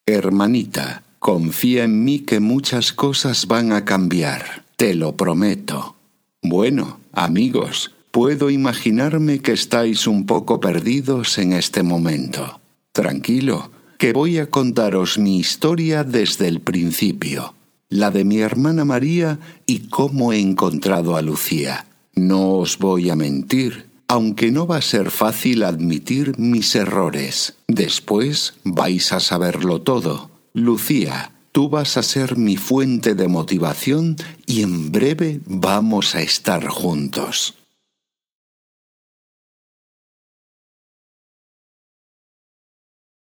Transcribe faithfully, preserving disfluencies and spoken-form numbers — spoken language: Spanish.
Hermanita, confía en mí que muchas cosas van a cambiar, te lo prometo. Bueno, amigos, puedo imaginarme que estáis un poco perdidos en este momento. Tranquilo, que voy a contaros mi historia desde el principio, la de mi hermana María y cómo he encontrado a Lucía. No os voy a mentir, aunque no va a ser fácil admitir mis errores. Después vais a saberlo todo. Lucía, tú vas a ser mi fuente de motivación y en breve vamos a estar juntos.